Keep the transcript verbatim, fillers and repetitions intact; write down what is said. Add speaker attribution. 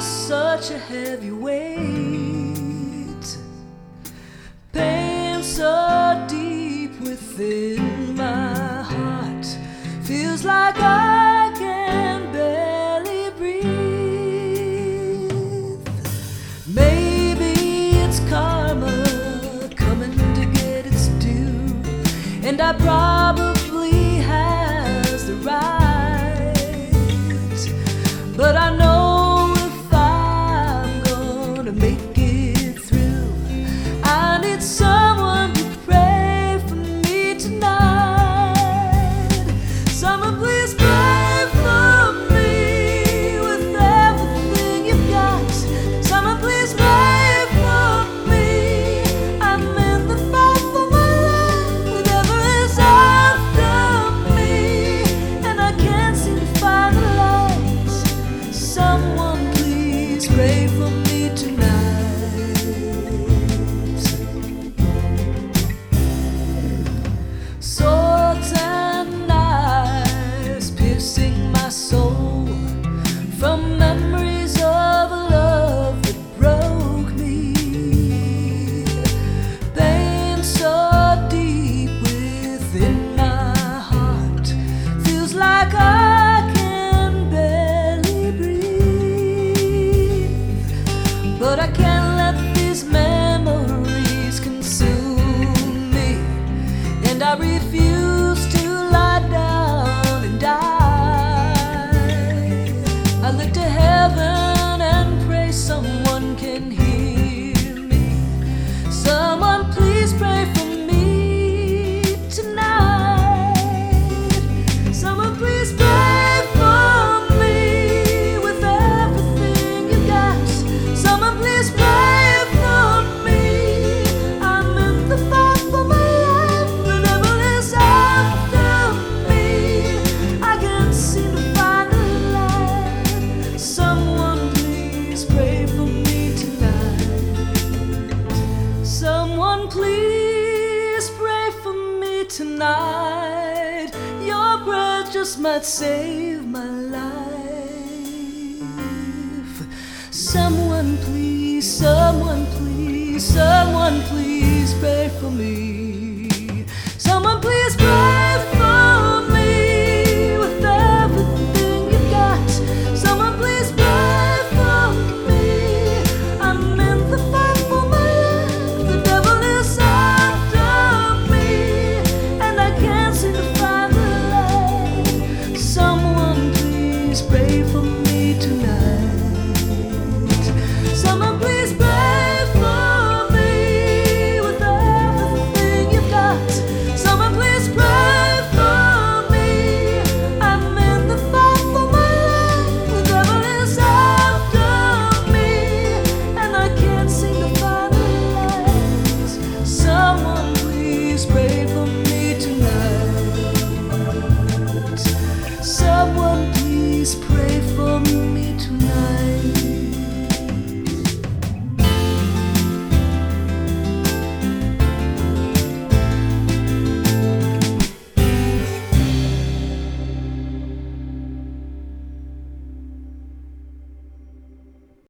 Speaker 1: was such a heavy weight, pain so deep within my heart, feels like I can barely breathe. Maybe it's karma coming to get its due, and I probably has the right. But I know if I'm gonna make it through, I need someone to pray for me tonight. Someone please pray for me with everything you've got. Someone please pray for me. I'm in the fight for my life. The devil is after me, and I can't seem to find the light. Someone please pray for me tonight. Swords and knives piercing my soul from memories of a love that broke me. Pain so deep within my heart, feels like I but I can't let these memories consume me, and I refuse to lie down and die. I look to heaven and pray someone can hear me. Someone please pray for me tonight. Someone please pray. Please pray for me tonight. Your breath just might save my life. Someone please, someone please, someone please pray for me.